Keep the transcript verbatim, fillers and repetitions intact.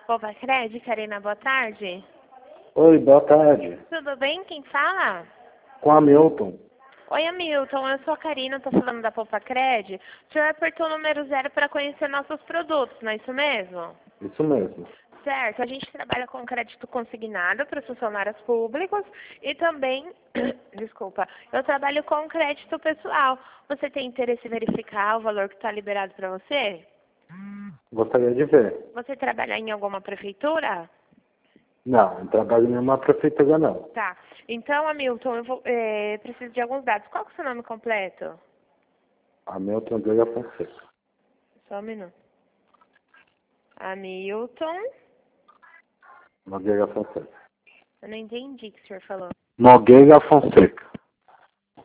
Opa, Cred, Karina, boa tarde. Oi, boa tarde. Tudo bem? Quem fala? Com a Milton. Oi, Hamilton, eu sou a Karina, tô falando da Poupa Cred. O senhor apertou o número zero para conhecer nossos produtos, não é isso mesmo? Isso mesmo. Certo, a gente trabalha com crédito consignado para os funcionários públicos e também, desculpa, eu trabalho com crédito pessoal. Você tem interesse em verificar o valor que está liberado para você? Gostaria de ver. Você trabalha em alguma prefeitura? Não, não trabalho em nenhuma prefeitura, não. Tá. Então, Hamilton, eu vou, é, preciso de alguns dados. Qual que é o seu nome completo? A Milton Andréia Fonseca. Só um minuto. Hamilton. Nogueira Fonseca. Eu não entendi o que o senhor falou. Nogueira Fonseca.